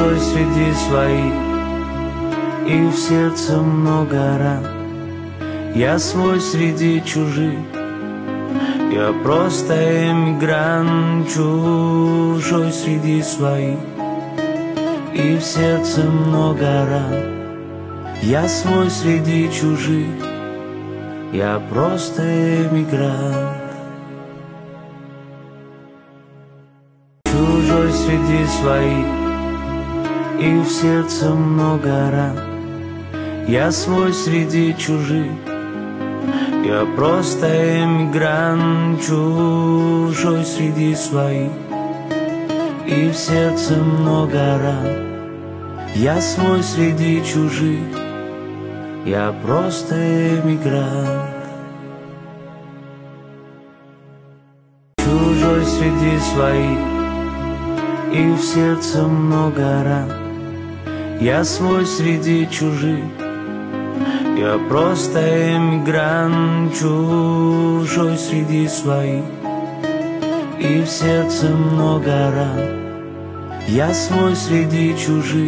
чужой среди своих, и в сердце много ран. Я свой среди чужих, я просто эмигрант, чужой среди своих, и в сердце много ран. Я свой среди чужих, я просто эмигрант. Чужой среди своих, и в сердце много ран. Я свой среди чужих, я просто эмигрант, чужой среди своих, и в сердце много ран. Я свой среди чужих, я просто эмигрант. Чужой среди своих, и в сердце много ран. Я свой среди чужих, я просто эмигрант, чужой среди своих, и в сердце много ран. Я свой среди чужих.